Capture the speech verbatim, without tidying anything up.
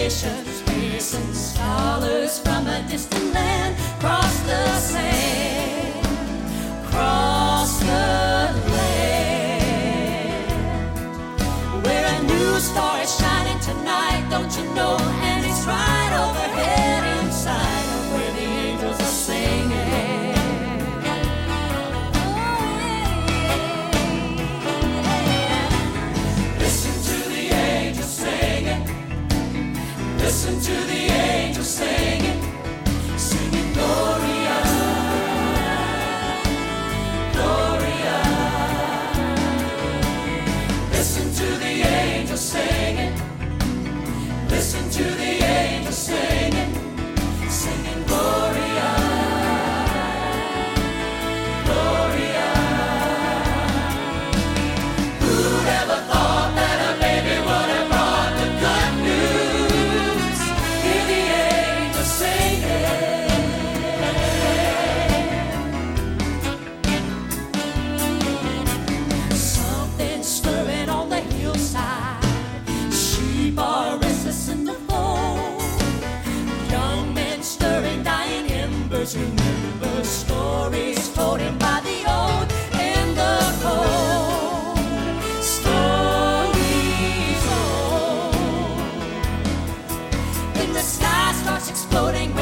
nations racing, scholars from a distant land cross the sand, cross the land, where a new star is shining tonight, don't you know? And it's right overhead inside of where the angels are singing. Listen to the angels singing, singing Gloria, Gloria. Listen to the angels singing, listen to the angels singing, singing Gloria, Gloria. Who'd ever thought that a baby would have brought the good news? Hear the angels singing. Something stirring on the hillside. Sheep are restless in the fold. Young men stirring dying embers. Remember stories told him by the old and the cold. Stories old. Then the sky starts exploding.